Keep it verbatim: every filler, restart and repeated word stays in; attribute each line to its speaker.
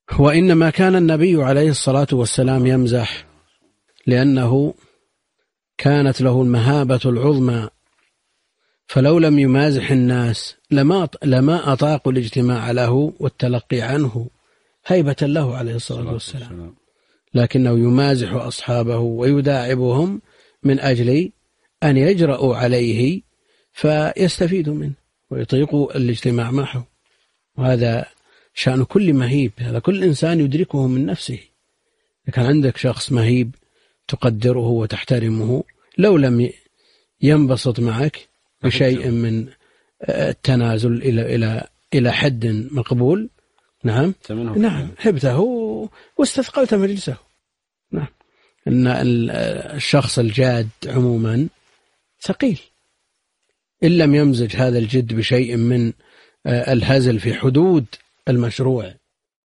Speaker 1: وإنما كان النبي عليه الصلاة والسلام يمزح لأنه كانت له المهابة العظمى، فلو لم يمازح الناس لما لما أطاقوا الاجتماع له والتلقي عنه هيبة له عليه الصلاة والسلام، لكنه يمازح أصحابه ويداعبهم من أجل أن يجرؤوا عليه فيستفيدوا منه ويطيقوا الاجتماع معه. وهذا شأن كل مهيب، هذا كل إنسان يدركه من نفسه. إذا كان عندك شخص مهيب تقدره وتحترمه، لو لم ينبسط معك بشيء من التنازل إلى إلى إلى حد مقبول، نعم نعم هبته واستثقلت مجلسه. نعم، إن الشخص الجاد عموما ثقيل، إن لم يمزج هذا الجد بشيء من الهزل في حدود المشروع